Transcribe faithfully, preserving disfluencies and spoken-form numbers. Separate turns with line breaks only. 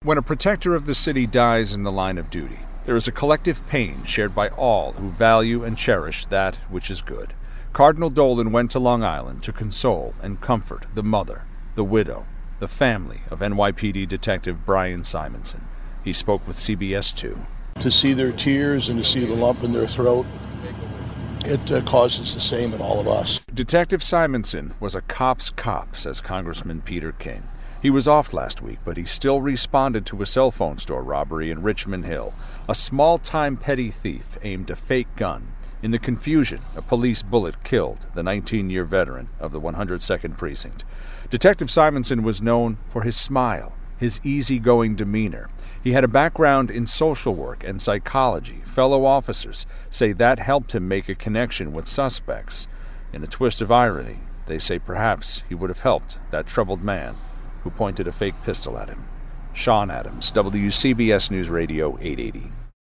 When a protector of the city dies in the line of duty, there is a collective pain shared by all who value and cherish that which is good. Cardinal Dolan went to Long Island to console and comfort the mother, the widow, the family of N Y P D Detective Brian Simonson. He spoke with C B S two.
To see their tears and to see the lump in their throat, it uh, causes the same in all of us.
Detective Simonson was a cop's cop, says Congressman Peter King. He was off last week, but he still responded to a cell phone store robbery in Richmond Hill. A small-time petty thief aimed a fake gun. In the confusion, a police bullet killed the nineteen-year veteran of the one hundred second Precinct. Detective Simonson was known for his smile, his easygoing demeanor. He had a background in social work and psychology. Fellow officers say that helped him make a connection with suspects. In a twist of irony, they say perhaps he would have helped that troubled man who pointed a fake pistol at him. Sean Adams, W C B S News Radio eight eighty.